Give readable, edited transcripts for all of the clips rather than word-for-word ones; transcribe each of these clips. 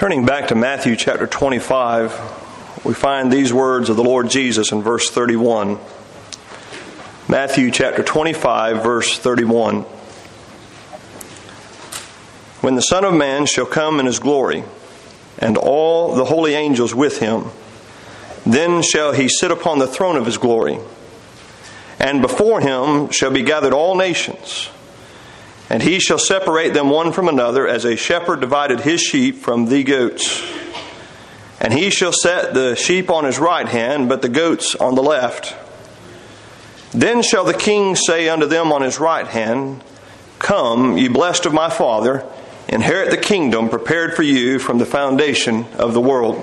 Turning back to Matthew chapter 25, we find these words of the Lord Jesus in verse 31. Matthew chapter 25, verse 31. When the Son of Man shall come in his glory, and all the holy angels with him, then shall he sit upon the throne of his glory. And before him shall be gathered all nations. And he shall separate them one from another, as a shepherd divided his sheep from the goats. And he shall set the sheep on his right hand, but the goats on the left. Then shall the king say unto them on his right hand, Come, ye blessed of my Father, inherit the kingdom prepared for you from the foundation of the world.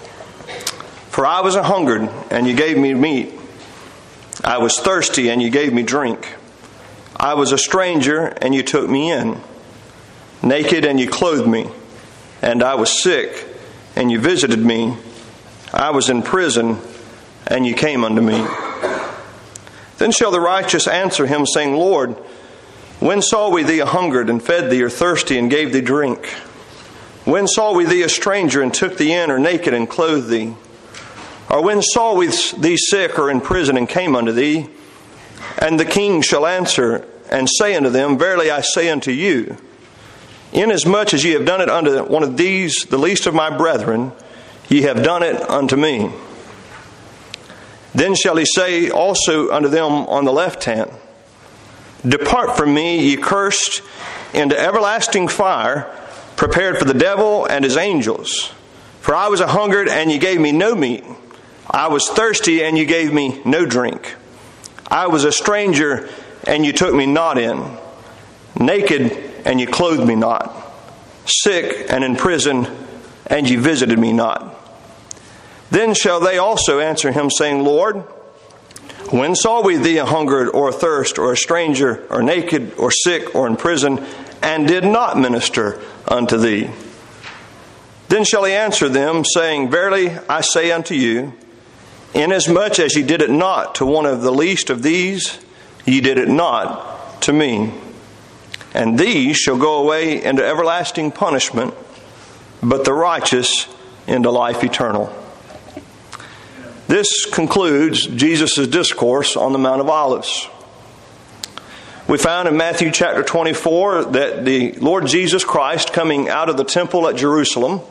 For I was an-hungered, and you gave me meat. I was thirsty, and you gave me drink. I was a stranger, and you took me in. Naked, and you clothed me. And I was sick, and you visited me. I was in prison, and you came unto me. Then shall the righteous answer him, saying, Lord, when saw we thee a-hungered, and fed thee, or thirsty, and gave thee drink? When saw we thee a stranger, and took thee in, or naked, and clothed thee? Or when saw we thee sick, or in prison, and came unto thee? And the king shall answer and say unto them, Verily I say unto you, inasmuch as ye have done it unto one of these, the least of my brethren, ye have done it unto me. Then shall he say also unto them on the left hand, Depart from me, ye cursed, into everlasting fire, prepared for the devil and his angels. For I was a-hungered, and ye gave me no meat. I was thirsty, and you gave me no drink. I was a stranger, and you took me not in. Naked, and you clothed me not. Sick, and in prison, and you visited me not. Then shall they also answer him, saying, Lord, when saw we thee a-hungered, or athirst, or a stranger, or naked, or sick, or in prison, and did not minister unto thee? Then shall he answer them, saying, Verily I say unto you, inasmuch as ye did it not to one of the least of these, ye did it not to me. And these shall go away into everlasting punishment, but the righteous into life eternal. This concludes Jesus' discourse on the Mount of Olives. We found in Matthew chapter 24 that the Lord Jesus Christ, coming out of the temple at Jerusalem,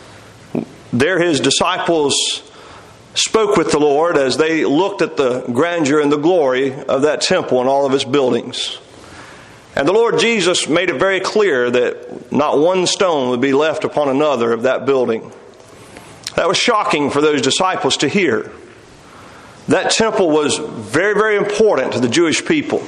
there his disciples spoke with the Lord as they looked at the grandeur and the glory of that temple and all of its buildings. And the Lord Jesus made it very clear that not one stone would be left upon another of that building. That was shocking for those disciples to hear. That temple was very, very important to the Jewish people.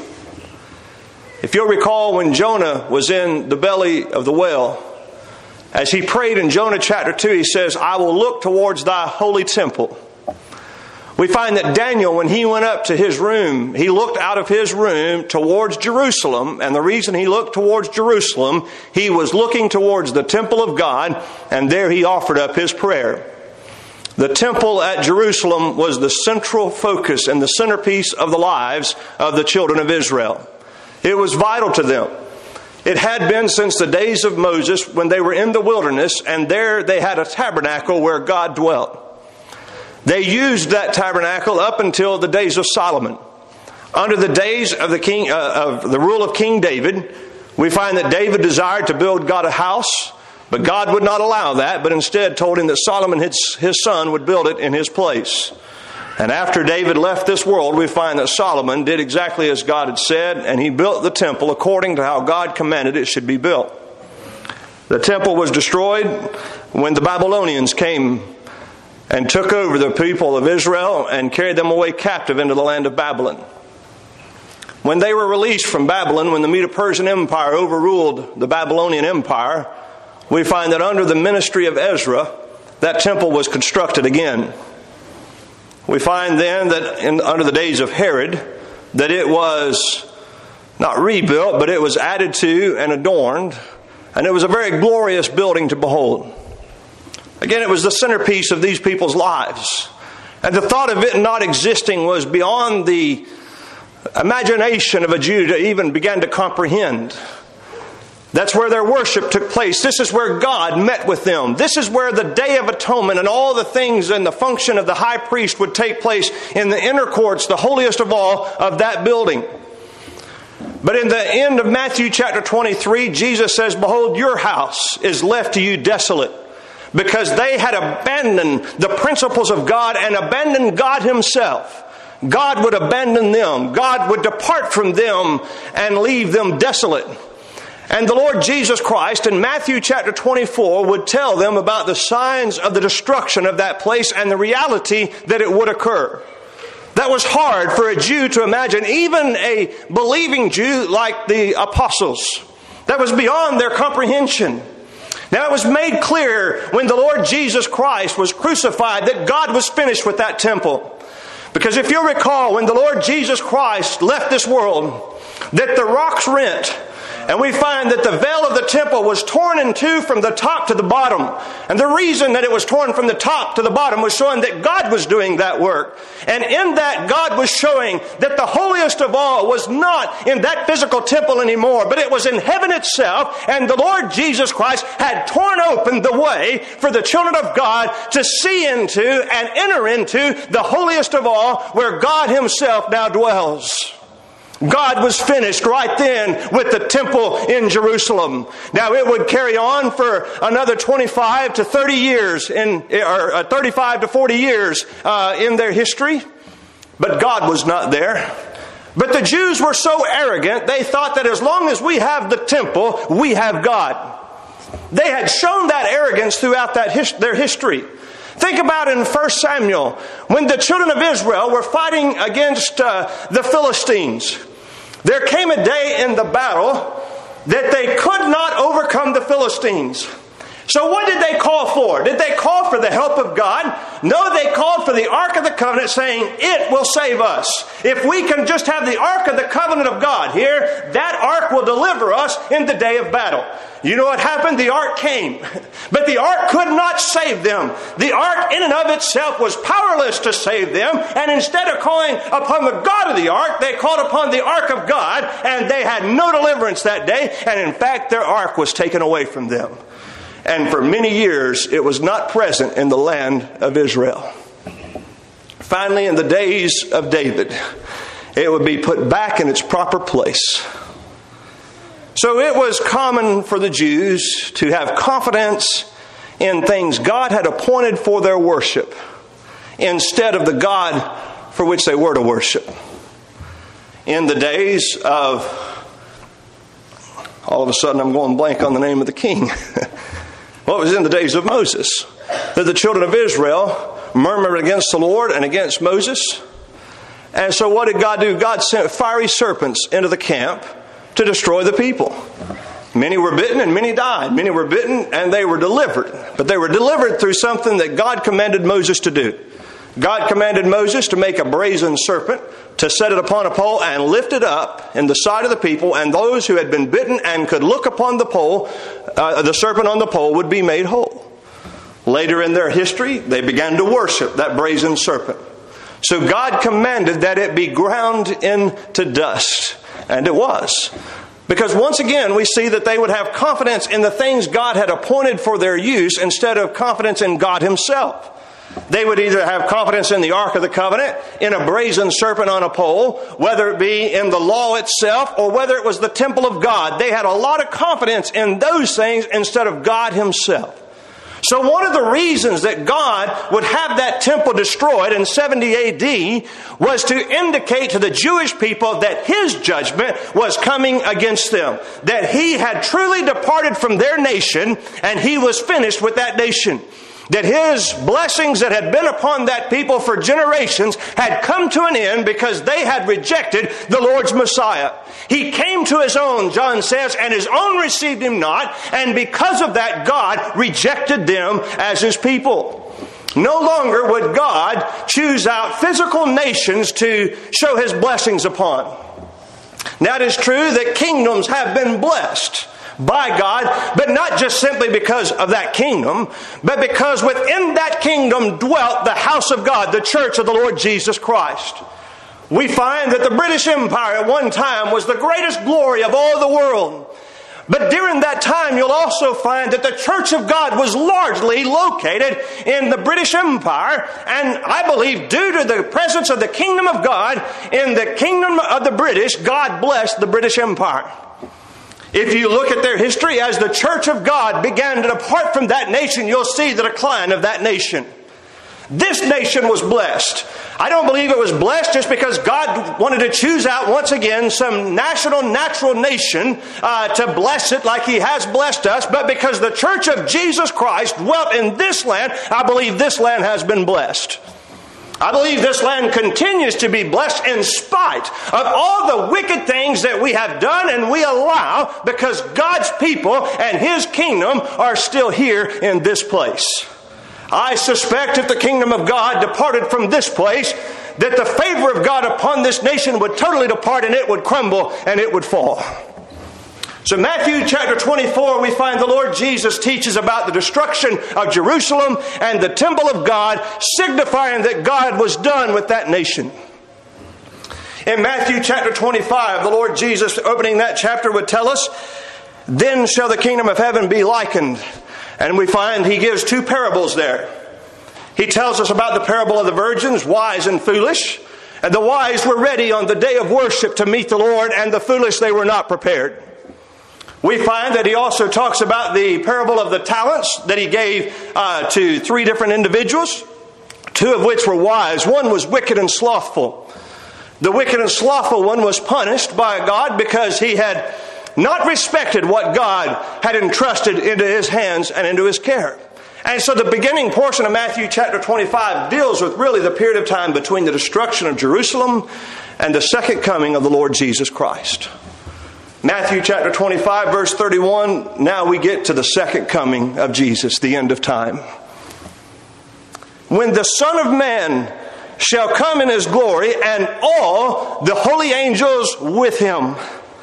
If you'll recall, when Jonah was in the belly of the whale, as he prayed in Jonah chapter 2, he says, I will look towards thy holy temple. We find that Daniel, when he went up to his room, he looked out of his room towards Jerusalem. And the reason he looked towards Jerusalem, he was looking towards the temple of God, and there he offered up his prayer. The temple at Jerusalem was the central focus and the centerpiece of the lives of the children of Israel. It was vital to them. It had been since the days of Moses when they were in the wilderness, and there they had a tabernacle where God dwelt. They used that tabernacle up until the days of Solomon. Under the days of the rule of King David, we find that David desired to build God a house, but God would not allow that, but instead told him that Solomon, his son, would build it in his place. And after David left this world, we find that Solomon did exactly as God had said, and he built the temple according to how God commanded it should be built. The temple was destroyed when the Babylonians came and took over the people of Israel and carried them away captive into the land of Babylon. When they were released from Babylon, when the Medo-Persian Empire overruled the Babylonian Empire, we find that under the ministry of Ezra, that temple was constructed again. We find then that under the days of Herod, that it was not rebuilt, but it was added to and adorned, and it was a very glorious building to behold. Again, it was the centerpiece of these people's lives. And the thought of it not existing was beyond the imagination of a Jew to even begin to comprehend. That's where their worship took place. This is where God met with them. This is where the Day of Atonement and all the things and the function of the high priest would take place in the inner courts, the holiest of all of that building. But in the end of Matthew chapter 23, Jesus says, "Behold, your house is left to you desolate," because they had abandoned the principles of God and abandoned God Himself. God would abandon them. God would depart from them and leave them desolate. And the Lord Jesus Christ in Matthew chapter 24 would tell them about the signs of the destruction of that place and the reality that it would occur. That was hard for a Jew to imagine, even a believing Jew like the apostles. That was beyond their comprehension. Now it was made clear when the Lord Jesus Christ was crucified that God was finished with that temple. Because if you'll recall, when the Lord Jesus Christ left this world, that the rocks rent, and we find that the veil of the temple was torn in two from the top to the bottom. And the reason that it was torn from the top to the bottom was showing that God was doing that work. And in that, God was showing that the holiest of all was not in that physical temple anymore, but it was in heaven itself. And the Lord Jesus Christ had torn open the way for the children of God to see into and enter into the holiest of all, where God Himself now dwells. God was finished right then with the temple in Jerusalem. Now it would carry on for another 25 to 30 years, 35 to 40 years in their history. But God was not there. But the Jews were so arrogant, they thought that as long as we have the temple, we have God. They had shown that arrogance throughout their history. Think about in 1 Samuel, when the children of Israel were fighting against the Philistines. There came a day in the battle that they could not overcome the Philistines. So what did they call for? Did they call for the help of God? No, they called for the Ark of the Covenant, saying, "It will save us. If we can just have the Ark of the Covenant of God here, that Ark will deliver us in the day of battle." You know what happened? The Ark came. But the Ark could not save them. The Ark in and of itself was powerless to save them. And instead of calling upon the God of the Ark, they called upon the Ark of God. And they had no deliverance that day. And in fact, their Ark was taken away from them. And for many years, it was not present in the land of Israel. Finally, in the days of David, it would be put back in its proper place. So it was common for the Jews to have confidence in things God had appointed for their worship instead of the God for which they were to worship. In the days of, all of a sudden I'm going blank on the name of the king. Well, it was in the days of Moses that the children of Israel murmured against the Lord and against Moses. And so what did God do? God sent fiery serpents into the camp to destroy the people. Many were bitten and many died. Many were bitten and they were delivered. But they were delivered through something that God commanded Moses to do. God commanded Moses to make a brazen serpent, to set it upon a pole and lift it up in the sight of the people, and those who had been bitten and could look upon the pole, the serpent on the pole, would be made whole. Later in their history, they began to worship that brazen serpent. So God commanded that it be ground into dust. And it was. Because once again, we see that they would have confidence in the things God had appointed for their use instead of confidence in God Himself. They would either have confidence in the Ark of the Covenant, in a brazen serpent on a pole, whether it be in the law itself or whether it was the temple of God. They had a lot of confidence in those things instead of God Himself. So one of the reasons that God would have that temple destroyed in 70 AD was to indicate to the Jewish people that His judgment was coming against them. That He had truly departed from their nation and He was finished with that nation. That His blessings that had been upon that people for generations had come to an end because they had rejected the Lord's Messiah. He came to His own, John says, and His own received Him not. And because of that, God rejected them as His people. No longer would God choose out physical nations to show His blessings upon. Now it is true that kingdoms have been blessed by God, but not just simply because of that kingdom, but because within that kingdom dwelt the house of God, the church of the Lord Jesus Christ. We find that the British Empire at one time was the greatest glory of all the world. But during that time, you'll also find that the Church of God was largely located in the British Empire. And I believe due to the presence of the kingdom of God in the kingdom of the British, God blessed the British Empire. If you look at their history, as the Church of God began to depart from that nation, you'll see the decline of that nation. This nation was blessed. I don't believe it was blessed just because God wanted to choose out once again some natural nation to bless it like He has blessed us, but because the Church of Jesus Christ dwelt in this land, I believe this land has been blessed. I believe this land continues to be blessed in spite of all the wicked things that we have done and we allow, because God's people and His kingdom are still here in this place. I suspect if the kingdom of God departed from this place, that the favor of God upon this nation would totally depart and it would crumble and it would fall. So Matthew chapter 24, we find the Lord Jesus teaches about the destruction of Jerusalem and the temple of God, signifying that God was done with that nation. In Matthew chapter 25, the Lord Jesus, opening that chapter, would tell us, "Then shall the kingdom of heaven be likened." And we find He gives two parables there. He tells us about the parable of the virgins, wise and foolish. And the wise were ready on the day of worship to meet the Lord, and the foolish, they were not prepared. We find that He also talks about the parable of the talents that He gave to three different individuals, two of which were wise. One was wicked and slothful. The wicked and slothful one was punished by God because he had not respected what God had entrusted into his hands and into his care. And so the beginning portion of Matthew chapter 25 deals with really the period of time between the destruction of Jerusalem and the second coming of the Lord Jesus Christ. Matthew chapter 25 verse 31, now we get to the second coming of Jesus, the end of time. "When the Son of Man shall come in His glory, and all the holy angels with Him,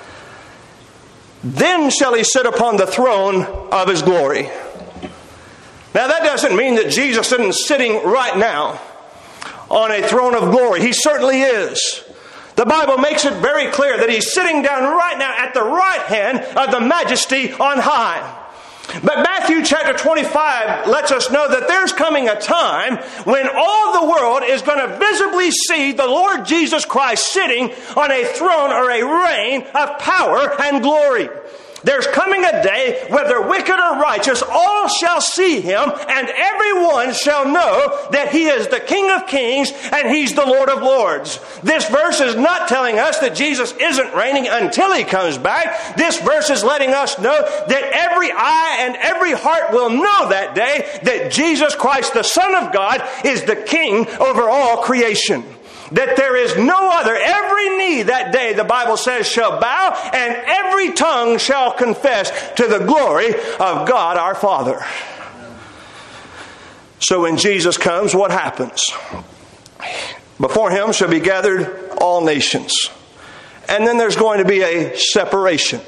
then shall He sit upon the throne of His glory." Now that doesn't mean that Jesus isn't sitting right now on a throne of glory. He certainly is. The Bible makes it very clear that He's sitting down right now at the right hand of the Majesty on high. But Matthew chapter 25 lets us know that there's coming a time when all the world is going to visibly see the Lord Jesus Christ sitting on a throne or a reign of power and glory. There's coming a day, whether wicked or righteous, all shall see Him, and everyone shall know that He is the King of Kings and He's the Lord of Lords. This verse is not telling us that Jesus isn't reigning until He comes back. This verse is letting us know that every eye and every heart will know that day that Jesus Christ, the Son of God, is the King over all creation. That there is no other. Every knee that day, the Bible says, shall bow, and every tongue shall confess to the glory of God our Father. So when Jesus comes, what happens? Before Him shall be gathered all nations. And then there's going to be a separation.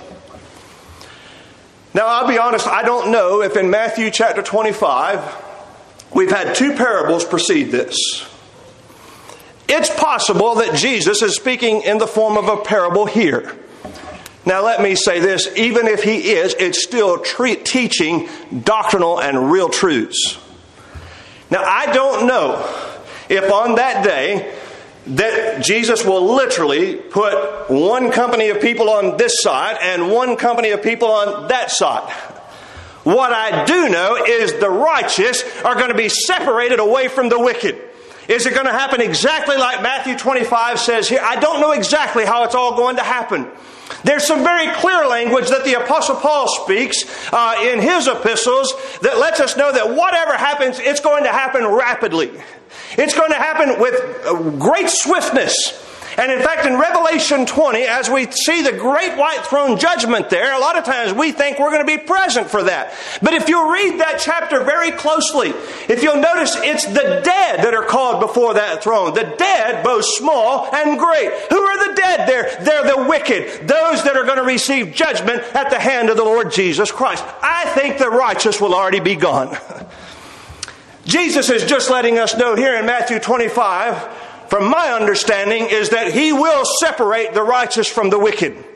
Now, I'll be honest, I don't know if in Matthew chapter 25, we've had two parables precede this. It's possible that Jesus is speaking in the form of a parable here. Now let me say this, even if He is, it's still teaching doctrinal and real truths. Now I don't know if on that day that Jesus will literally put one company of people on this side and one company of people on that side. What I do know is the righteous are going to be separated away from the wicked. Is it going to happen exactly like Matthew 25 says here? I don't know exactly how it's all going to happen. There's some very clear language that the Apostle Paul speaks in his epistles that lets us know that whatever happens, it's going to happen rapidly. It's going to happen with great swiftness. And in fact, in Revelation 20, as we see the great white throne judgment there, a lot of times we think we're going to be present for that. But if you'll read that chapter very closely, if you'll notice, it's the dead that are called before that throne. The dead, both small and great. Who are the dead there? They're the wicked. Those that are going to receive judgment at the hand of the Lord Jesus Christ. I think the righteous will already be gone. Jesus is just letting us know here in Matthew 25, from my understanding, is that He will separate the righteous from the wicked.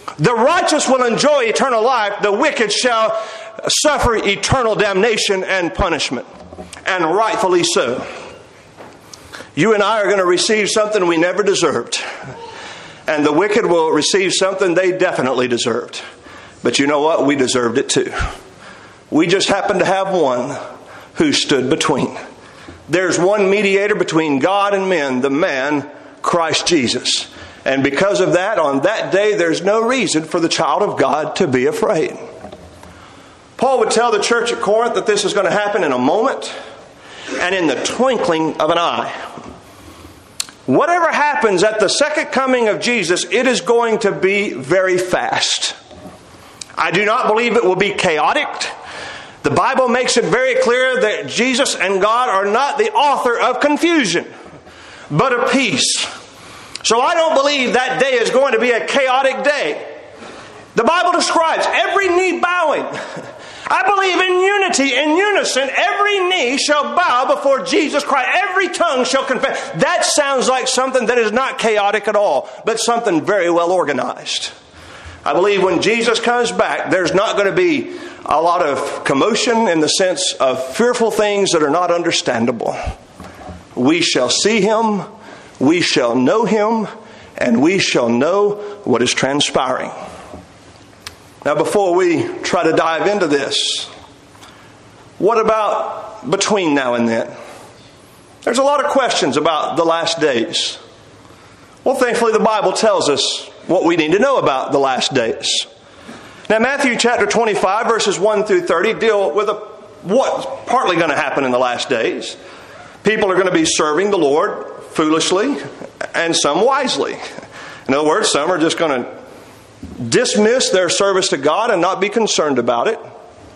The righteous will enjoy eternal life. The wicked shall suffer eternal damnation and punishment. And rightfully so. You and I are going to receive something we never deserved. And the wicked will receive something they definitely deserved. But you know what? We deserved it too. We just happened to have one who stood between. There's one mediator between God and men, the man, Christ Jesus. And because of that, on that day, there's no reason for the child of God to be afraid. Paul would tell the church at Corinth that this is going to happen in a moment and in the twinkling of an eye. Whatever happens at the second coming of Jesus, it is going to be very fast. I do not believe it will be chaotic. The Bible makes it very clear that Jesus and God are not the author of confusion, but of peace. So I don't believe that day is going to be a chaotic day. The Bible describes every knee bowing. I believe in unity, in unison, every knee shall bow before Jesus Christ. Every tongue shall confess. That sounds like something that is not chaotic at all, but something very well organized. I believe when Jesus comes back, there's not going to be a lot of commotion in the sense of fearful things that are not understandable. We shall see Him, we shall know Him, and we shall know what is transpiring. Now, before we try to dive into this, what about between now and then? There's a lot of questions about the last days. Well, thankfully, the Bible tells us what we need to know about the last days. Now, Matthew chapter 25, verses 1 through 30 deal with what's partly going to happen in the last days. People are going to be serving the Lord foolishly and some wisely. In other words, some are just going to dismiss their service to God and not be concerned about it.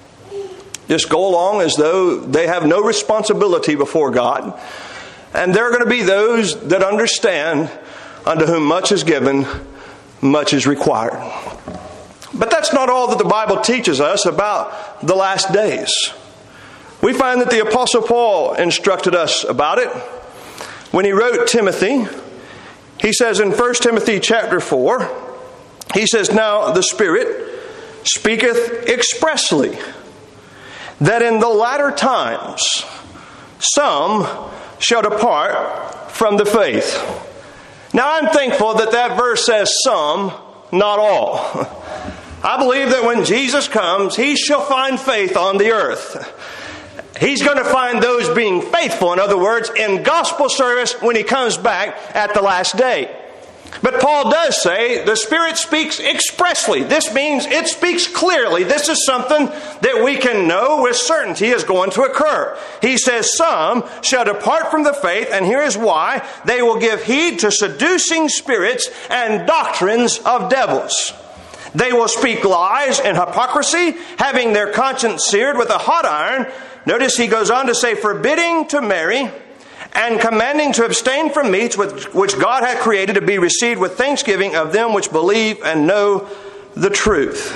Just go along as though they have no responsibility before God. And there are going to be those that understand, unto whom much is given, much is required. But that's not all that the Bible teaches us about the last days. We find that the Apostle Paul instructed us about it. When he wrote Timothy, he says in 1 Timothy chapter 4, he says, "Now the Spirit speaketh expressly, that in the latter times some shall depart from the faith." Now I'm thankful that that verse says some, not all. I believe that when Jesus comes, He shall find faith on the earth. He's going to find those being faithful, in other words, in gospel service when He comes back at the last day. But Paul does say the Spirit speaks expressly. This means it speaks clearly. This is something that we can know with certainty is going to occur. He says, "Some shall depart from the faith," and here is why: "they will give heed to seducing spirits and doctrines of devils. They will speak lies and hypocrisy, having their conscience seared with a hot iron." Notice he goes on to say, "forbidding to marry, and commanding to abstain from meats which God hath created to be received with thanksgiving of them which believe and know the truth."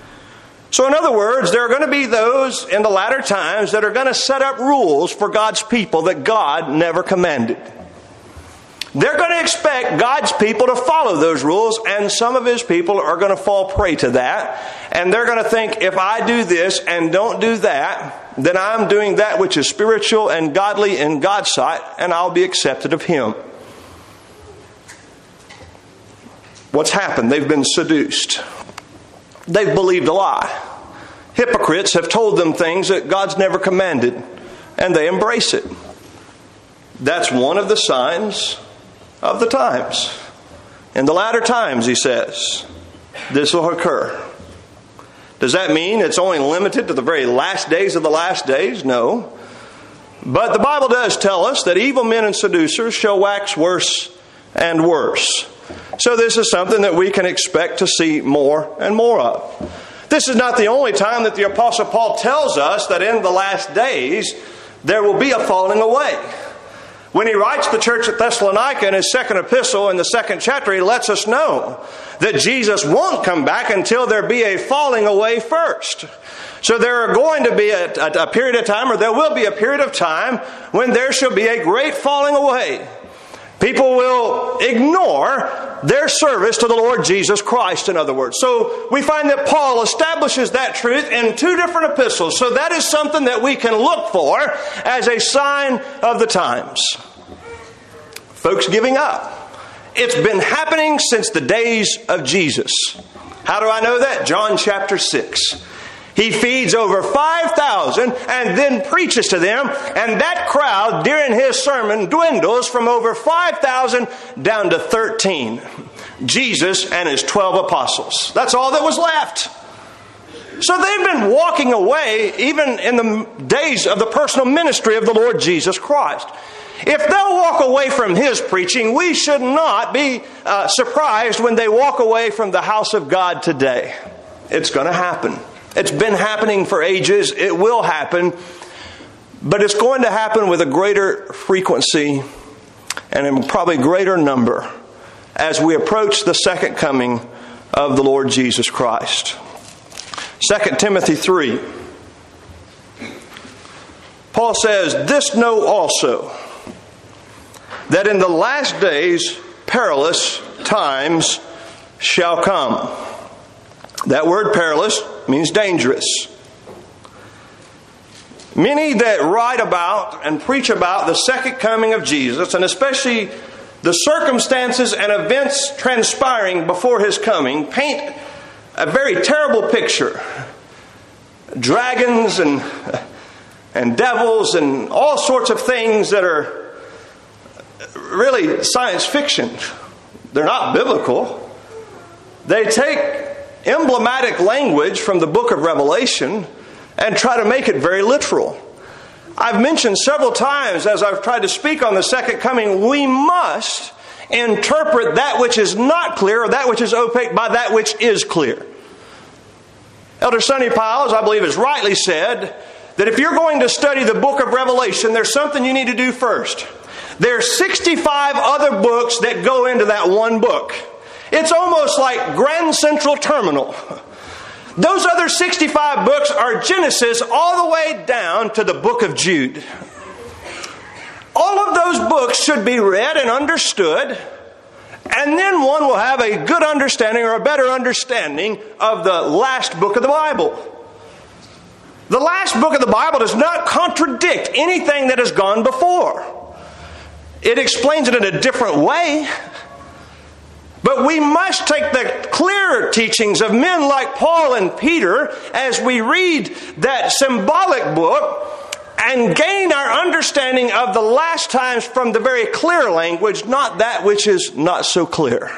So in other words, there are going to be those in the latter times that are going to set up rules for God's people that God never commanded. They're going to expect God's people to follow those rules, and some of His people are going to fall prey to that. And they're going to think, if I do this and don't do that, then I'm doing that which is spiritual and godly in God's sight, and I'll be accepted of Him. What's happened? They've been seduced. They've believed a lie. Hypocrites have told them things that God's never commanded, and they embrace it. That's one of the signs of the times. In the latter times, he says, this will occur. Does that mean it's only limited to the very last days of the last days? No. But the Bible does tell us that evil men and seducers shall wax worse and worse. So this is something that we can expect to see more and more of. This is not the only time that the Apostle Paul tells us that in the last days there will be a falling away. When he writes the church at Thessalonica in his second epistle in the second chapter, he lets us know that Jesus won't come back until there be a falling away first. So there are going to be a period of time, or there will be a period of time, when there shall be a great falling away. People will ignore their service to the Lord Jesus Christ, in other words. So we find that Paul establishes that truth in 2 different epistles. So that is something that we can look for as a sign of the times. Folks giving up. It's been happening since the days of Jesus. How do I know that? John chapter 6. He feeds over 5,000 and then preaches to them, and that crowd during his sermon dwindles from over 5,000 down to 13. Jesus and his 12 apostles. That's all that was left. So they've been walking away even in the days of the personal ministry of the Lord Jesus Christ. If they'll walk away from his preaching, we should not be surprised when they walk away from the house of God today. It's going to happen. It's been happening for ages. It will happen. But it's going to happen with a greater frequency and in probably greater number as we approach the second coming of the Lord Jesus Christ. 2 Timothy 3. Paul says, "This know also, that in the last days perilous times shall come." That word perilous means dangerous. Many that write about and preach about the second coming of Jesus, and especially the circumstances and events transpiring before his coming, paint a very terrible picture. Dragons and devils and all sorts of things that are really science fiction. They're not biblical. They take emblematic language from the book of Revelation and try to make it very literal. I've mentioned several times as I've tried to speak on the second coming, we must interpret that which is not clear or that which is opaque by that which is clear. Elder Sonny Piles, I believe, has rightly said that if you're going to study the book of Revelation, there's something you need to do first. There's 65 other books that go into that one book. It's almost like Grand Central Terminal. Those other 65 books are Genesis all the way down to the book of Jude. All of those books should be read and understood, and then one will have a good understanding or a better understanding of the last book of the Bible. The last book of the Bible does not contradict anything that has gone before. It explains it in a different way. But we must take the clear teachings of men like Paul and Peter as we read that symbolic book and gain our understanding of the last times from the very clear language, not that which is not so clear.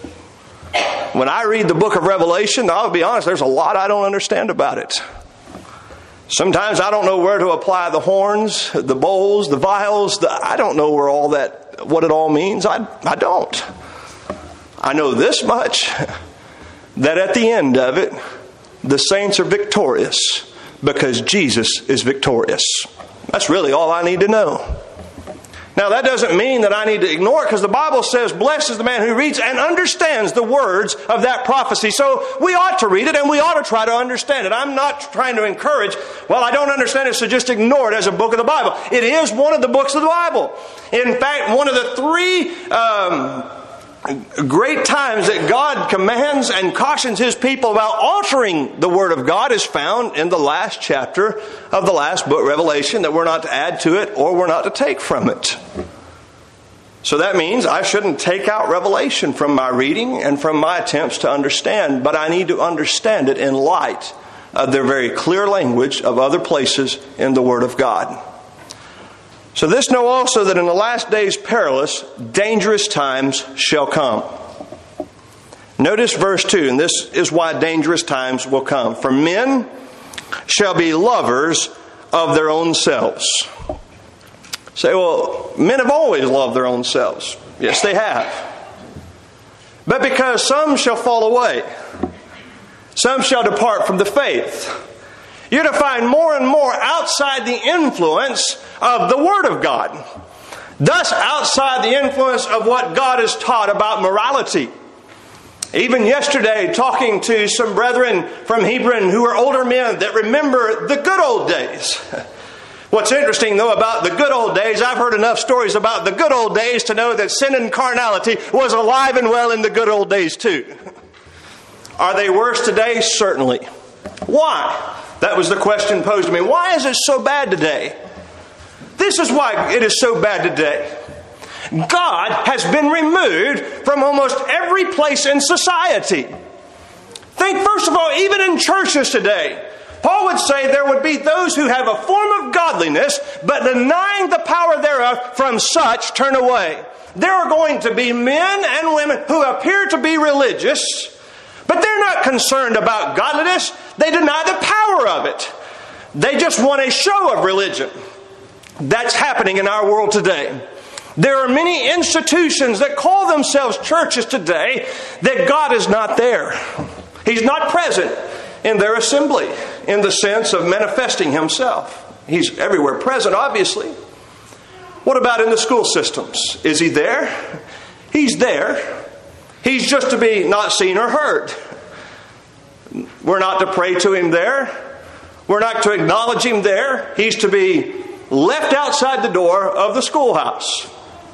When I read the book of Revelation, I'll be honest, there's a lot I don't understand about it. Sometimes I don't know where to apply the horns, the bowls, the vials. I don't know where all that, what it all means. I don't. I know this much, that at the end of it, the saints are victorious because Jesus is victorious. That's really all I need to know. Now, that doesn't mean that I need to ignore it, because the Bible says, blessed is the man who reads and understands the words of that prophecy. So we ought to read it and we ought to try to understand it. I'm not trying to encourage, well, I don't understand it, so just ignore it as a book of the Bible. It is one of the books of the Bible. In fact, one of the three great times that God commands and cautions His people about altering the Word of God is found in the last chapter of the last book, Revelation, that we're not to add to it or we're not to take from it. So that means I shouldn't take out Revelation from my reading and from my attempts to understand, but I need to understand it in light of their very clear language of other places in the Word of God. So this know also that in the last days perilous, dangerous times shall come. Notice verse 2, and this is why dangerous times will come. For men shall be lovers of their own selves. Say, well, men have always loved their own selves. Yes, they have. But because some shall fall away, some shall depart from the faith. You're to find more and more outside the influence of the Word of God. Thus, outside the influence of what God has taught about morality. Even yesterday, talking to some brethren from Hebron who are older men that remember the good old days. What's interesting, though, about the good old days, I've heard enough stories about the good old days to know that sin and carnality was alive and well in the good old days, too. Are they worse today? Certainly. Why? That was the question posed to me. Why is it so bad today? This is why it is so bad today. God has been removed from almost every place in society. Think, first of all, even in churches today. Paul would say there would be those who have a form of godliness, but denying the power thereof, from such turn away. There are going to be men and women who appear to be religious, but they're not concerned about godliness. They deny the power of it. They just want a show of religion. That's happening in our world today. There are many institutions that call themselves churches today that God is not there. He's not present in their assembly in the sense of manifesting Himself. He's everywhere present, obviously. What about in the school systems? Is He there? He's there. He's just to be not seen or heard. We're not to pray to Him there. We're not to acknowledge Him there. He's to be left outside the door of the schoolhouse.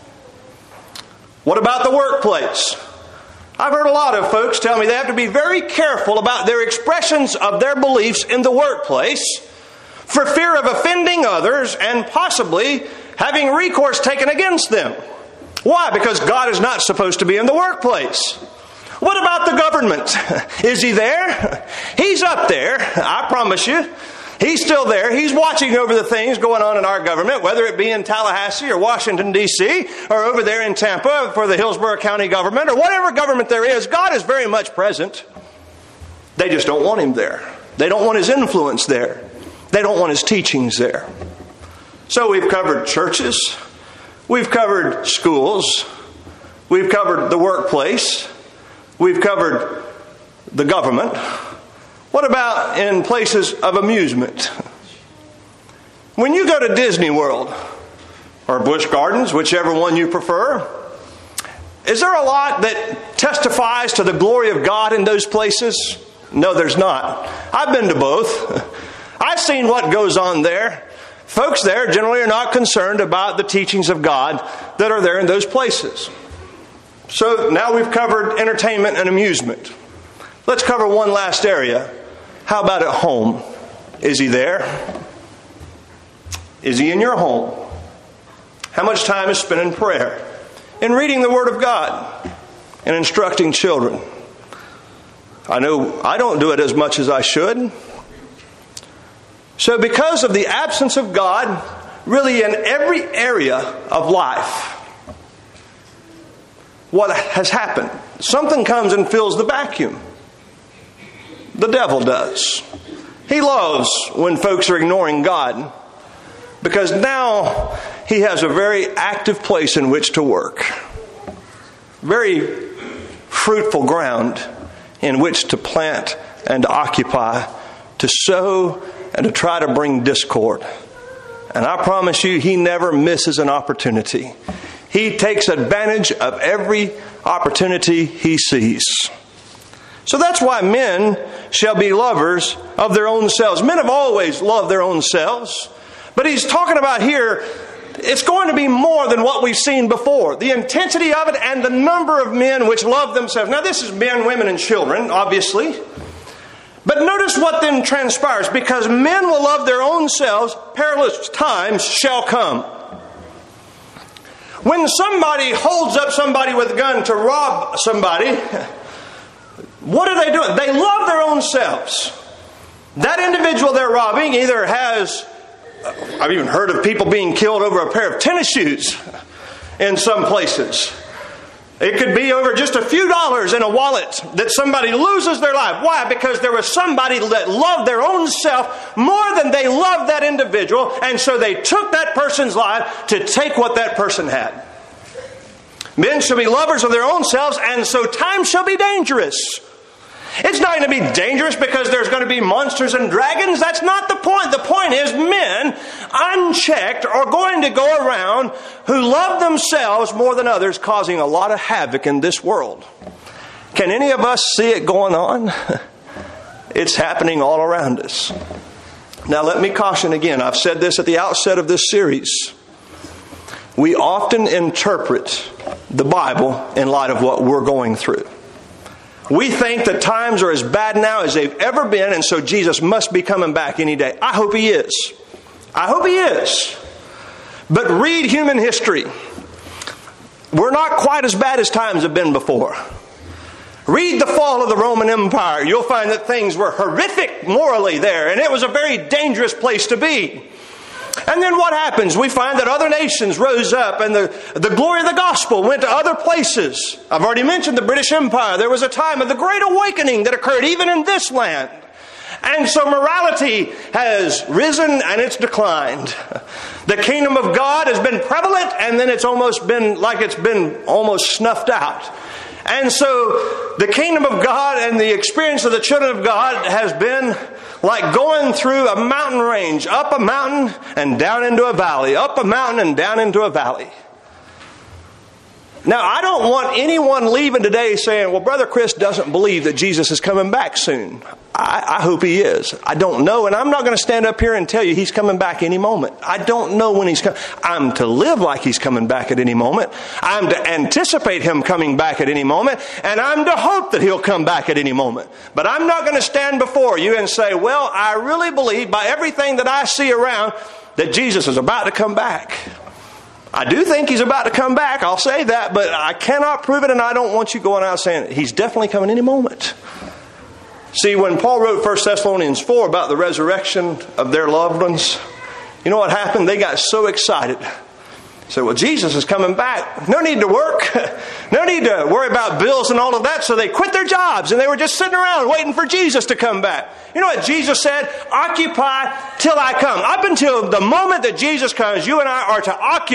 What about the workplace? I've heard a lot of folks tell me they have to be very careful about their expressions of their beliefs in the workplace for fear of offending others and possibly having recourse taken against them. Why? Because God is not supposed to be in the workplace. What about the government? Is He there? He's up there, I promise you. He's still there. He's watching over the things going on in our government, whether it be in Tallahassee or Washington, D.C., or over there in Tampa for the Hillsborough County government, or whatever government there is. God is very much present. They just don't want Him there. They don't want His influence there. They don't want His teachings there. So we've covered churches. We've covered schools. We've covered the workplace. We've covered the government. What about in places of amusement? When you go to Disney World or Busch Gardens, whichever one you prefer, is there a lot that testifies to the glory of God in those places? No, there's not. I've been to both. I've seen what goes on there. Folks there generally are not concerned about the teachings of God that are there in those places. So now we've covered entertainment and amusement. Let's cover one last area. How about at home? Is He there? Is He in your home? How much time is spent in prayer, in reading the Word of God, and instructing children? I know I don't do it as much as I should. So because of the absence of God, really in every area of life, what has happened? Something comes and fills the vacuum. The devil does. He loves when folks are ignoring God because now he has a very active place in which to work. Very fruitful ground in which to plant and to occupy, to sow and to try to bring discord. And I promise you, he never misses an opportunity. He takes advantage of every opportunity he sees. So that's why men shall be lovers of their own selves. Men have always loved their own selves. But he's talking about here, it's going to be more than what we've seen before. The intensity of it and the number of men which love themselves. Now this is men, women, and children, obviously. But notice what then transpires. Because men will love their own selves, perilous times shall come. When somebody holds up somebody with a gun to rob somebody, what are they doing? They love their own selves. That individual they're robbing either has, I've even heard of people being killed over a pair of tennis shoes in some places. It could be over just a few dollars in a wallet that somebody loses their life. Why? Because there was somebody that loved their own self more than they loved that individual, and so they took that person's life to take what that person had. Men shall be lovers of their own selves, and so time shall be dangerous. It's not going to be dangerous because there's going to be monsters and dragons. That's not the point. The point is men, unchecked, are going to go around who love themselves more than others, causing a lot of havoc in this world. Can any of us see it going on? It's happening all around us. Now let me caution again. I've said this at the outset of this series. We often interpret the Bible in light of what we're going through. We think that times are as bad now as they've ever been, and so Jesus must be coming back any day. I hope He is. I hope He is. But read human history. We're not quite as bad as times have been before. Read the fall of the Roman Empire. You'll find that things were horrific morally there, and it was a very dangerous place to be. And then what happens? We find that other nations rose up, and the glory of the gospel went to other places. I've already mentioned the British Empire. There was a time of the Great Awakening that occurred even in this land. And so morality has risen and it's declined. The kingdom of God has been prevalent, and then it's almost been almost snuffed out. And so the kingdom of God and the experience of the children of God has been like going through a mountain range, up a mountain and down into a valley, up a mountain and down into a valley. Now, I don't want anyone leaving today saying, well, Brother Chris doesn't believe that Jesus is coming back soon. I hope he is. I don't know, and I'm not going to stand up here and tell you he's coming back any moment. I don't know when he's coming. I'm to live like he's coming back at any moment. I'm to anticipate him coming back at any moment, and I'm to hope that he'll come back at any moment. But I'm not going to stand before you and say, well, I really believe by everything that I see around that Jesus is about to come back. I do think he's about to come back, I'll say that, but I cannot prove it, and I don't want you going out saying he's definitely coming any moment. See, when Paul wrote 1 Thessalonians 4 about the resurrection of their loved ones, you know what happened? They got so excited. Said, well, Jesus is coming back. No need to work. No need to worry about bills and all of that. So they quit their jobs and they were just sitting around waiting for Jesus to come back. You know what Jesus said? Occupy till I come. Up until the moment that Jesus comes, you and I are to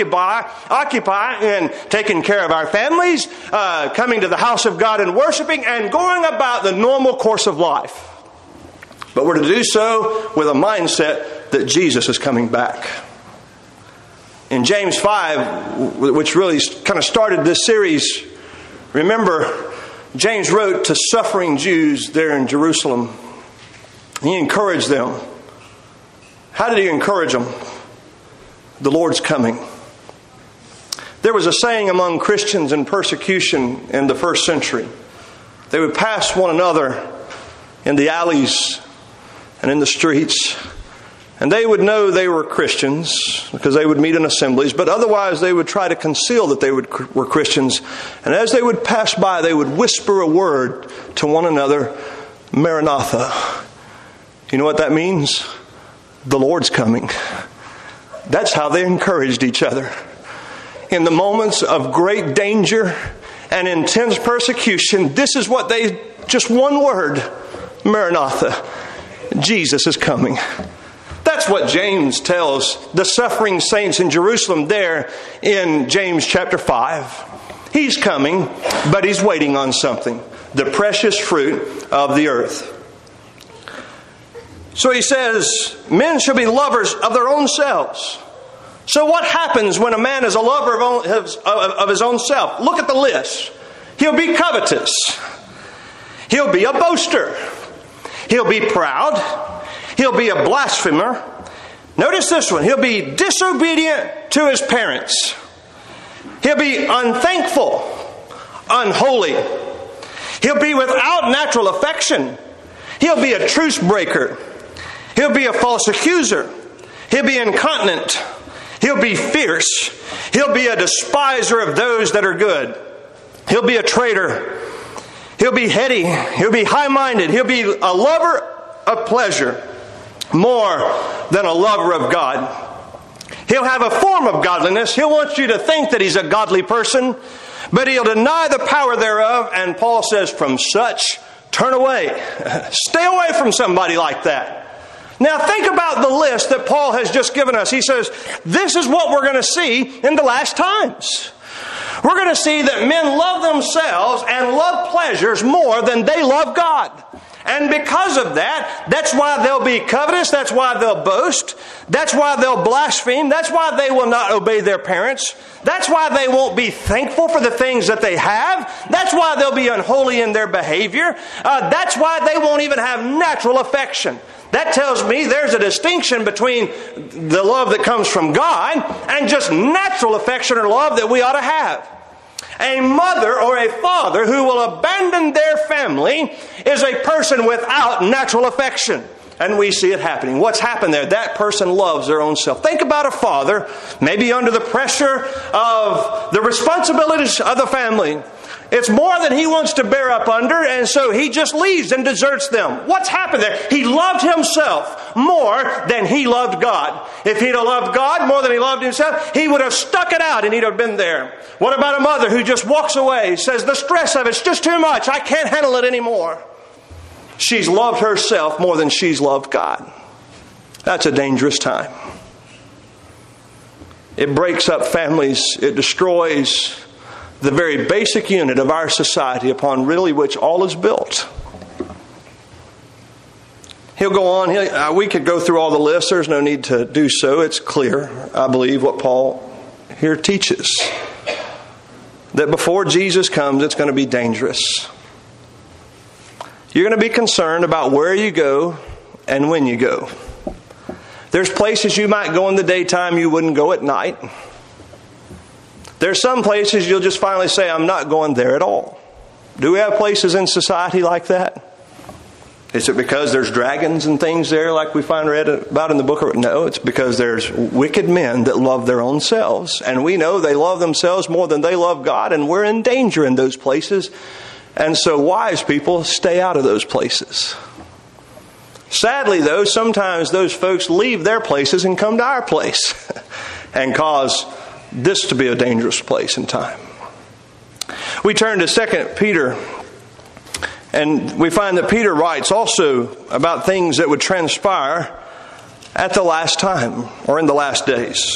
occupy in taking care of our families, coming to the house of God and worshiping, and going about the normal course of life. But we're to do so with a mindset that Jesus is coming back. In James 5, which really kind of started this series, remember, James wrote to suffering Jews there in Jerusalem. He encouraged them. How did he encourage them? The Lord's coming. There was a saying among Christians in persecution in the first century. They would pass one another in the alleys and in the streets, and they would know they were Christians because they would meet in assemblies, but otherwise they would try to conceal that they were Christians. And as they would pass by, they would whisper a word to one another, Maranatha. You know what that means? The Lord's coming. That's how they encouraged each other. In the moments of great danger and intense persecution, this is what just one word, Maranatha. Jesus is coming. That's what James tells the suffering saints in Jerusalem there in James chapter 5. He's coming, but he's waiting on something. The precious fruit of the earth. So he says, men shall be lovers of their own selves. So what happens when a man is a lover of his own self? Look at the list. He'll be covetous. He'll be a boaster. He'll be proud. He'll be a blasphemer. Notice this one. He'll be disobedient to his parents. He'll be unthankful, unholy. He'll be without natural affection. He'll be a truce breaker. He'll be a false accuser. He'll be incontinent. He'll be fierce. He'll be a despiser of those that are good. He'll be a traitor. He'll be heady. He'll be high-minded. He'll be a lover of pleasure more than a lover of God. He'll have a form of godliness. He'll want you to think that he's a godly person, but he'll deny the power thereof. And Paul says, from such, turn away. Stay away from somebody like that. Now think about the list that Paul has just given us. He says, this is what we're going to see in the last times. We're going to see that men love themselves and love pleasures more than they love God. And because of that, that's why they'll be covetous. That's why they'll boast. That's why they'll blaspheme. That's why they will not obey their parents. That's why they won't be thankful for the things that they have. That's why they'll be unholy in their behavior. That's why they won't even have natural affection. That tells me there's a distinction between the love that comes from God and just natural affection or love that we ought to have. A mother or a father who will abandon their family is a person without natural affection. And we see it happening. What's happened there? That person loves their own self. Think about a father, maybe under the pressure of the responsibilities of the family. It's more than he wants to bear up under, and so he just leaves and deserts them. What's happened there? He loved himself more than he loved God. If he'd have loved God more than he loved himself, he would have stuck it out and he'd have been there. What about a mother who just walks away, says, the stress of it's just too much, I can't handle it anymore? She's loved herself more than she's loved God. That's a dangerous time. It breaks up families. It destroys the very basic unit of our society upon really which all is built. He'll go on. We could go through all the lists. There's no need to do so. It's clear, I believe, what Paul here teaches. That before Jesus comes, it's going to be dangerous. You're going to be concerned about where you go and when you go. There's places you might go in the daytime you wouldn't go at night. There's some places you'll just finally say, I'm not going there at all. Do we have places in society like that? Is it because there's dragons and things there like we find read about in the book? No, it's because there's wicked men that love their own selves. And we know they love themselves more than they love God, and we're in danger in those places. And so wise people stay out of those places. Sadly, though, sometimes those folks leave their places and come to our place and cause this to be a dangerous place and time. We turn to 2 Peter, and we find that Peter writes also about things that would transpire at the last time or in the last days.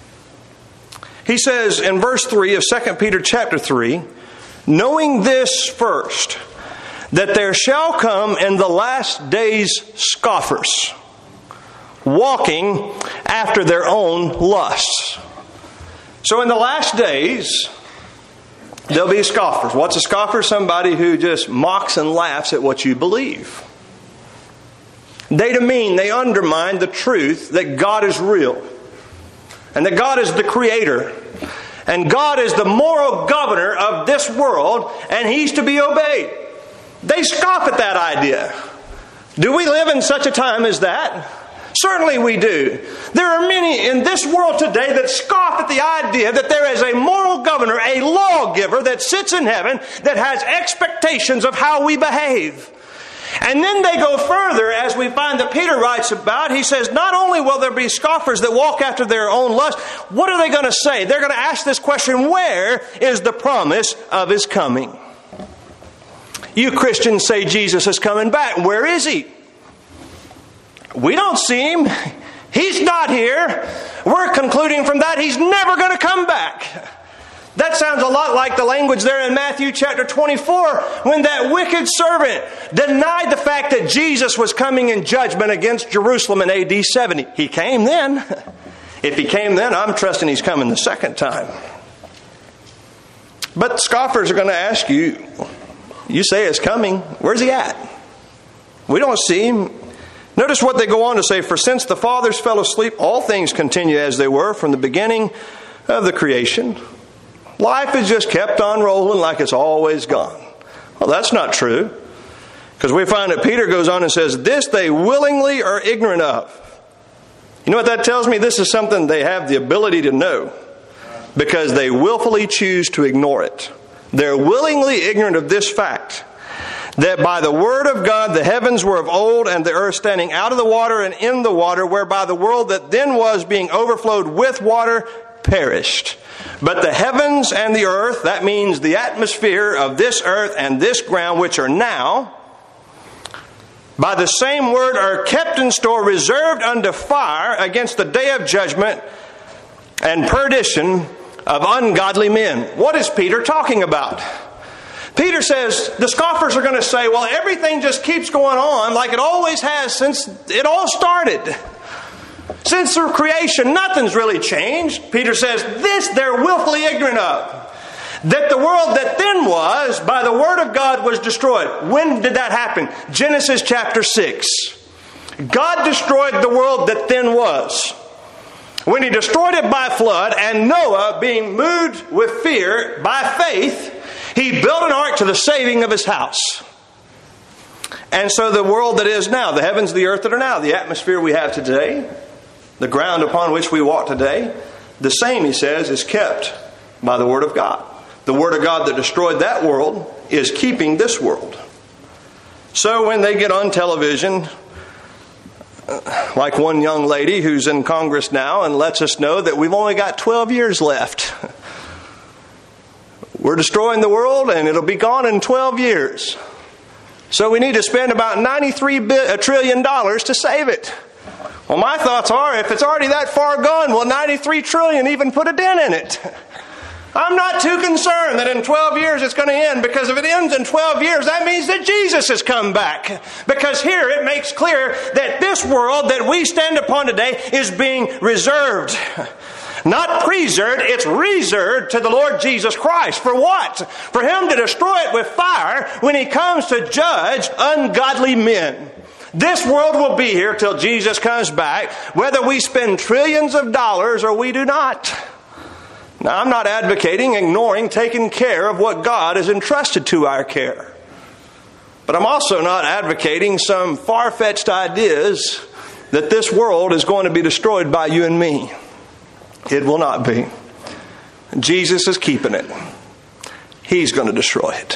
He says in verse 3 of 2 Peter chapter 3, knowing this first, that there shall come in the last days scoffers, walking after their own lusts. So in the last days, there'll be scoffers. What's a scoffer? Somebody who just mocks and laughs at what you believe. They demean, they undermine the truth that God is real, and that God is the creator, and God is the moral governor of this world, and He's to be obeyed. They scoff at that idea. Do we live in such a time as that? Certainly we do. There are many in this world today that scoff at the idea that there is a moral governor, a lawgiver that sits in heaven that has expectations of how we behave. And then they go further, as we find that Peter writes about. He says, not only will there be scoffers that walk after their own lust, what are they going to say? They're going to ask this question, where is the promise of His coming? You Christians say Jesus is coming back. Where is He? We don't see Him. He's not here. We're concluding from that He's never going to come back. That sounds a lot like the language there in Matthew chapter 24 when that wicked servant denied the fact that Jesus was coming in judgment against Jerusalem in AD 70. He came then. If He came then, I'm trusting He's coming the second time. But scoffers are going to ask you, you say it's coming. Where's He at? We don't see Him. Notice what they go on to say, for since the fathers fell asleep, all things continue as they were from the beginning of the creation. Life has just kept on rolling like it's always gone. Well, that's not true. Because we find that Peter goes on and says, this they willingly are ignorant of. You know what that tells me? This is something they have the ability to know. Because they willfully choose to ignore it. They're willingly ignorant of this fact. That by the word of God the heavens were of old, and the earth standing out of the water and in the water, whereby the world that then was being overflowed with water perished. But the heavens and the earth, that means the atmosphere of this earth and this ground, which are now, by the same word are kept in store, reserved unto fire against the day of judgment and perdition of ungodly men. What is Peter talking about? Peter says the scoffers are going to say, well, everything just keeps going on like it always has since it all started. Since the creation, nothing's really changed. Peter says, this they're willfully ignorant of. That the world that then was, by the word of God, was destroyed. When did that happen? Genesis chapter 6. God destroyed the world that then was. When He destroyed it by flood, and Noah, being moved with fear by faith, he built an ark to the saving of his house. And so the world that is now, the heavens, the earth that are now, the atmosphere we have today, the ground upon which we walk today, the same, he says, is kept by the Word of God. The Word of God that destroyed that world is keeping this world. So when they get on television, like one young lady who's in Congress now and lets us know that we've only got 12 years left. We're destroying the world and it'll be gone in 12 years. So we need to spend about $93 trillion to save it. Well, my thoughts are, if it's already that far gone, will 93 trillion even put a dent in it? I'm not too concerned that in 12 years it's going to end, because if it ends in 12 years, that means that Jesus has come back. Because here it makes clear that this world that we stand upon today is being reserved. Not preserved, it's reserved to the Lord Jesus Christ. For what? For Him to destroy it with fire when He comes to judge ungodly men. This world will be here till Jesus comes back, whether we spend trillions of dollars or we do not. Now, I'm not advocating ignoring taking care of what God has entrusted to our care. But I'm also not advocating some far-fetched ideas that this world is going to be destroyed by you and me. It will not be. Jesus is keeping it. He's going to destroy it.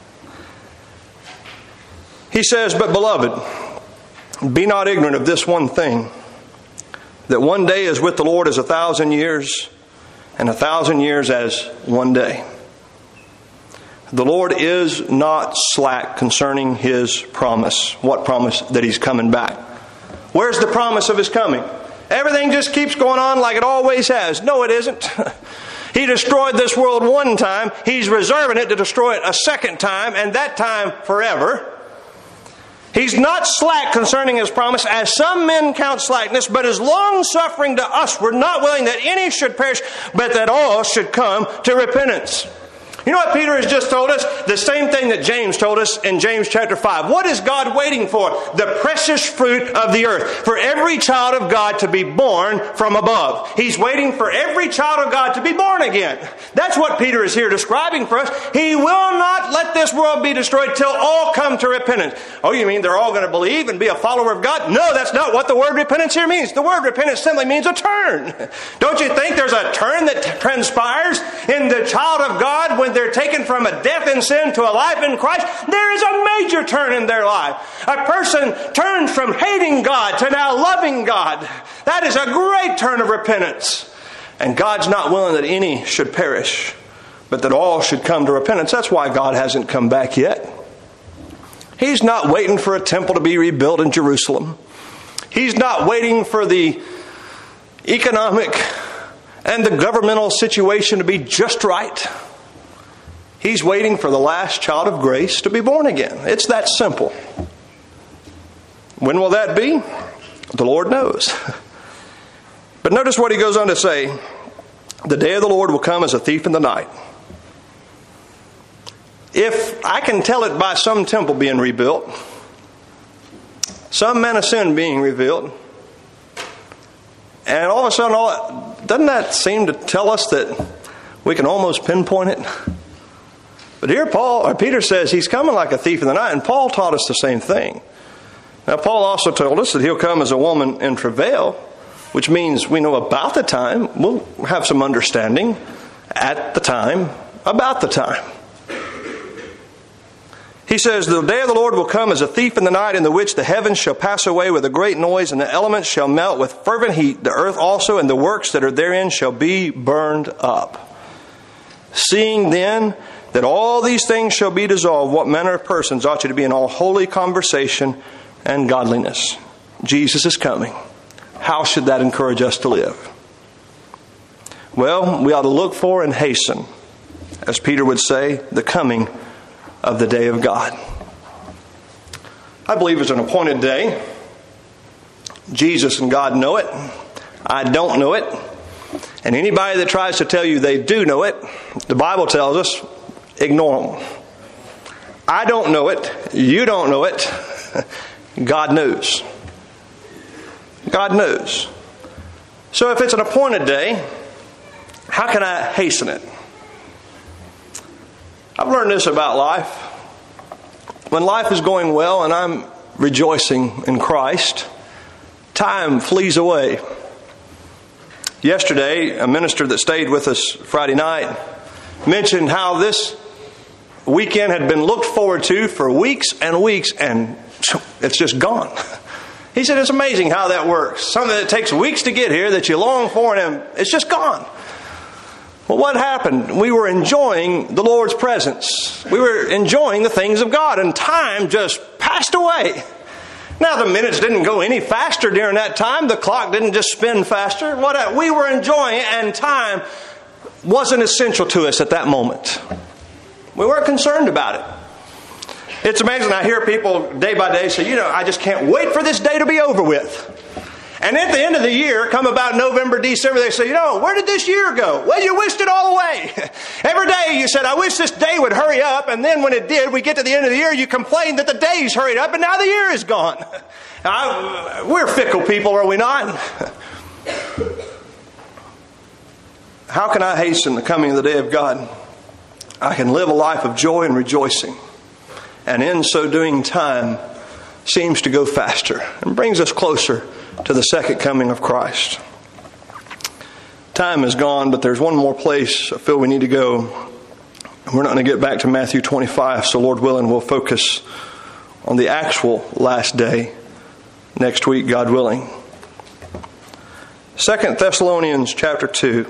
He says, "But beloved, be not ignorant of this one thing, that one day is with the Lord as 1,000 years, and 1,000 years as one day. The Lord is not slack concerning His promise." What promise? That He's coming back. Where's the promise of His coming? Everything just keeps going on like it always has. No, it isn't. He destroyed this world one time. He's reserving it to destroy it a second time, and that time forever. He's not slack concerning His promise, as some men count slackness, but is long-suffering to us. We're not willing that any should perish, but that all should come to repentance. You know what Peter has just told us? The same thing that James told us in James chapter 5. What is God waiting for? The precious fruit of the earth. For every child of God to be born from above. He's waiting for every child of God to be born again. That's what Peter is here describing for us. He will not let this world be destroyed till all come to repentance. Oh, you mean they're all going to believe and be a follower of God? No, that's not what the word repentance here means. The word repentance simply means a turn. Don't you think there's a turn that transpires in the child of God when they're taken from a death in sin to a life in Christ? There is a major turn in their life. A person turns from hating God to now loving God. That is a great turn of repentance. And God's not willing that any should perish, but that all should come to repentance. That's why God hasn't come back yet. He's not waiting for a temple to be rebuilt in Jerusalem. He's not waiting for the economic and the governmental situation to be just right. He's waiting for the last child of grace to be born again. It's that simple. When will that be? The Lord knows. But notice what he goes on to say. The day of the Lord will come as a thief in the night. If I can tell it by some temple being rebuilt, some man of sin being revealed, and all of a sudden, doesn't that seem to tell us that we can almost pinpoint it? But here Peter says he's coming like a thief in the night, and Paul taught us the same thing. Now, Paul also told us that he'll come as a woman in travail, which means we know about the time. We'll have some understanding at the time, about the time. He says, the day of the Lord will come as a thief in the night, in the which the heavens shall pass away with a great noise, and the elements shall melt with fervent heat. The earth also and the works that are therein shall be burned up. Seeing then that all these things shall be dissolved, what manner of persons ought you to be in all holy conversation and godliness? Jesus is coming. How should that encourage us to live? Well, we ought to look for and hasten, as Peter would say, the coming of the day of God. I believe it's an appointed day. Jesus and God know it. I don't know it. And anybody that tries to tell you they do know it, the Bible tells us, ignore them. I don't know it. You don't know it. God knows. God knows. So if it's an appointed day, how can I hasten it? I've learned this about life. When life is going well and I'm rejoicing in Christ, time flees away. Yesterday, a minister that stayed with us Friday night mentioned how this weekend had been looked forward to for weeks and weeks, and it's just gone. He said it's amazing how that works. Something that takes weeks to get here that you long for, and it's just gone. Well, what happened? We were enjoying the Lord's presence. We were enjoying the things of God, and time just passed away. Now, the minutes didn't go any faster during that time. The clock didn't just spin faster. We were enjoying it, and time wasn't essential to us at that moment. We weren't concerned about it. It's amazing. I hear people day by day say, I just can't wait for this day to be over with. And at the end of the year, come about November, December, they say, where did this year go? Well, you wished it all away. Every day you said, I wish this day would hurry up. And then when it did, we get to the end of the year, you complained that the days hurried up, and now the year is gone. We're fickle people, are we not? How can I hasten the coming of the day of God? I can live a life of joy and rejoicing. And in so doing, time seems to go faster and brings us closer to the second coming of Christ. Time is gone, but there's one more place I feel we need to go. We're not going to get back to Matthew 25, so Lord willing, we'll focus on the actual last day next week, God willing. 2 Thessalonians chapter 2.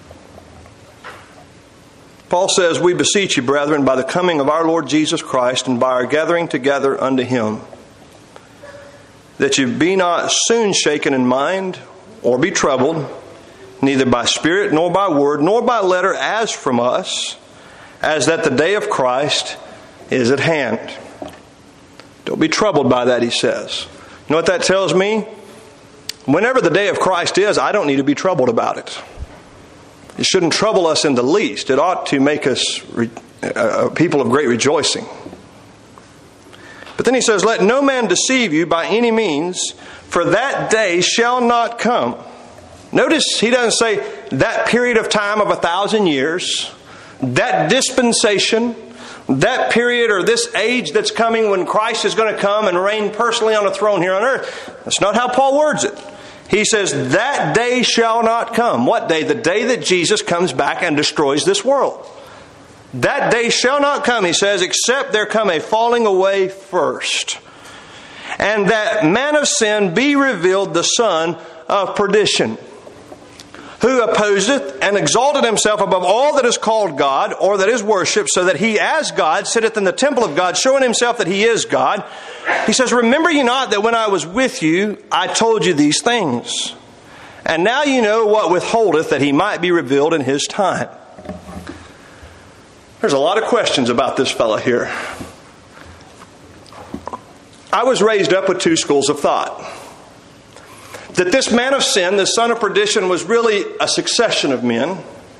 Paul says, we beseech you, brethren, by the coming of our Lord Jesus Christ and by our gathering together unto Him, that you be not soon shaken in mind or be troubled, neither by spirit nor by word nor by letter as from us, as that the day of Christ is at hand. Don't be troubled by that, he says. You know what that tells me? Whenever the day of Christ is, I don't need to be troubled about it. It shouldn't trouble us in the least. It ought to make us people of great rejoicing. But then he says, let no man deceive you by any means, for that day shall not come. Notice he doesn't say that period of time of 1,000 years, that dispensation, that period or this age that's coming when Christ is going to come and reign personally on a throne here on earth. That's not how Paul words it. He says, that day shall not come. What day? The day that Jesus comes back and destroys this world. That day shall not come, he says, except there come a falling away first. And that man of sin be revealed, the son of perdition, who opposeth and exalted himself above all that is called God, or that is worshipped, so that he as God sitteth in the temple of God, showing himself that he is God. He says, remember ye not that when I was with you, I told you these things. And now you know what withholdeth, that he might be revealed in his time. There's a lot of questions about this fellow here. I was raised up with two schools of thought. That this man of sin, the son of perdition, was really a succession of men.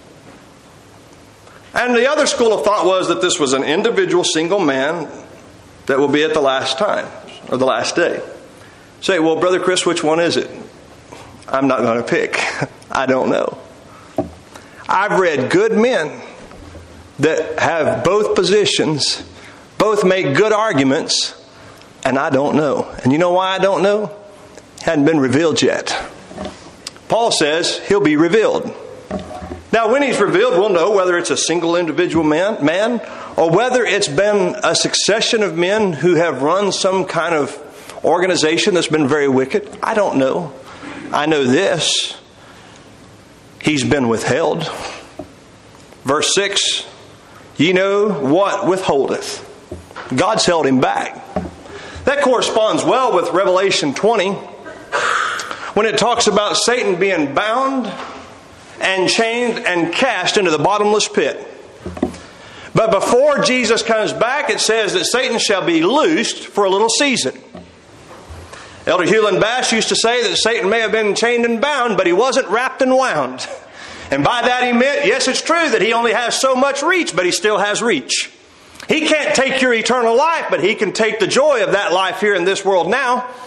And the other school of thought was that this was an individual single man that will be at the last time, or the last day. Say, well, Brother Chris, which one is it? I'm not going to pick. I don't know. I've read good men that have both positions, both make good arguments, and I don't know. And you know why I don't know? It hadn't been revealed yet. Paul says he'll be revealed. Now, when he's revealed, we'll know whether it's a single individual man or whether it's been a succession of men who have run some kind of organization that's been very wicked. I don't know. I know this. He's been withheld. Verse 6, ye know what withholdeth. God's held him back. That corresponds well with Revelation 20, when it talks about Satan being bound and chained and cast into the bottomless pit. But before Jesus comes back, it says that Satan shall be loosed for a little season. Elder Hewlin Bass used to say that Satan may have been chained and bound, but he wasn't wrapped and wound. And by that he meant, yes, it's true that he only has so much reach, but he still has reach. He can't take your eternal life, but he can take the joy of that life here in this world now.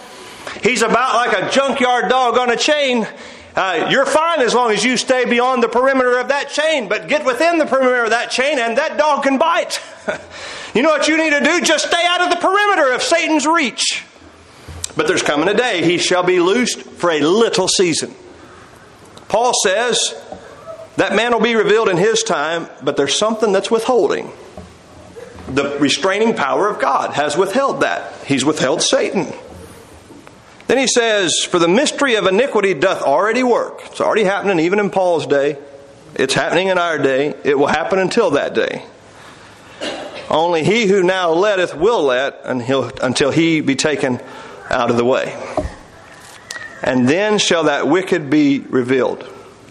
He's about like a junkyard dog on a chain. You're fine as long as you stay beyond the perimeter of that chain, but get within the perimeter of that chain and that dog can bite. You know what you need to do? Just stay out of the perimeter of Satan's reach. But there's coming a day he shall be loosed for a little season. Paul says that man will be revealed in his time, but there's something that's withholding. The restraining power of God has withheld that. He's withheld Satan. Then he says, for the mystery of iniquity doth already work. It's already happening even in Paul's day. It's happening in our day. It will happen until that day. Only he who now letteth will let until he be taken out of the way. And then shall that wicked be revealed.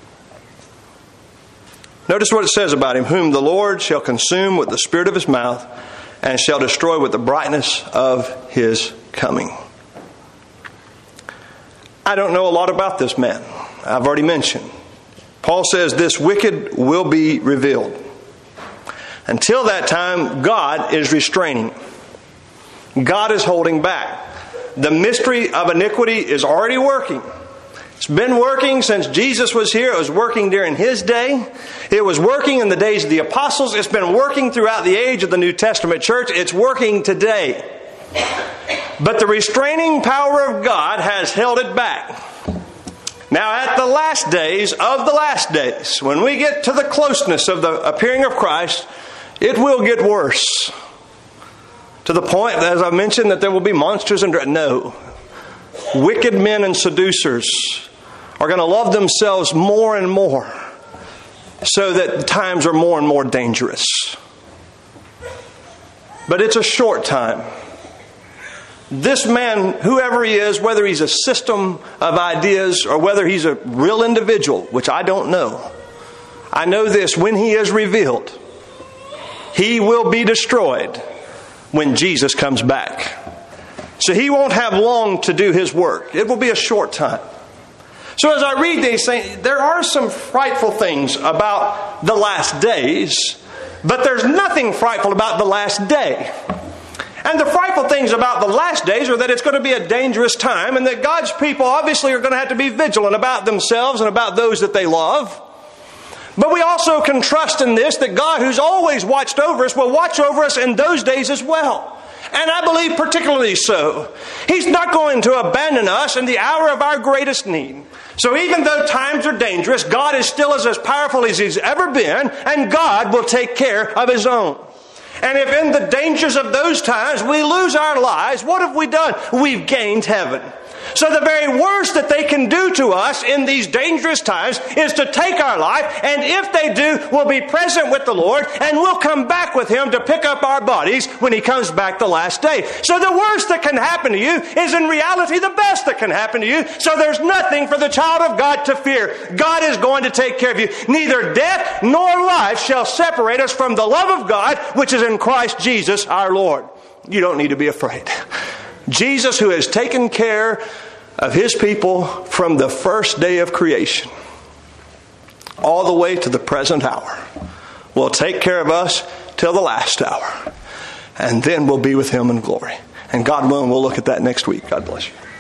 Notice what it says about him. Whom the Lord shall consume with the spirit of his mouth and shall destroy with the brightness of his coming. I don't know a lot about this man. I've already mentioned. Paul says this wicked will be revealed. Until that time, God is restraining. God is holding back. The mystery of iniquity is already working. It's been working since Jesus was here. It was working during His day. It was working in the days of the apostles. It's been working throughout the age of the New Testament church. It's working today. But the restraining power of God has held it back. Now at the last days of the last days, when we get to the closeness of the appearing of Christ, it will get worse. To the point, as I mentioned, that there will be monsters and... No. Wicked men and seducers are going to love themselves more and more, so that the times are more and more dangerous. But it's a short time. This man, whoever he is, whether he's a system of ideas or whether he's a real individual, which I don't know, I know this: when he is revealed, he will be destroyed when Jesus comes back. So he won't have long to do his work. It will be a short time. So as I read these things, there are some frightful things about the last days, but there's nothing frightful about the last day. And the frightful things about the last days are that it's going to be a dangerous time, and that God's people obviously are going to have to be vigilant about themselves and about those that they love. But we also can trust in this, that God, who's always watched over us, will watch over us in those days as well. And I believe particularly so. He's not going to abandon us in the hour of our greatest need. So even though times are dangerous, God is still as powerful as He's ever been, and God will take care of His own. And if in the dangers of those times we lose our lives, what have we done? We've gained heaven. So the very worst that they can do to us in these dangerous times is to take our life, and if they do, we'll be present with the Lord, and we'll come back with Him to pick up our bodies when He comes back the last day. So the worst that can happen to you is in reality the best that can happen to you. So there's nothing for the child of God to fear. God is going to take care of you. Neither death nor life shall separate us from the love of God, which is in Christ Jesus our Lord. You don't need to be afraid. Jesus, who has taken care of His people from the first day of creation all the way to the present hour, will take care of us till the last hour. And then we'll be with Him in glory. And God willing, we'll look at that next week. God bless you.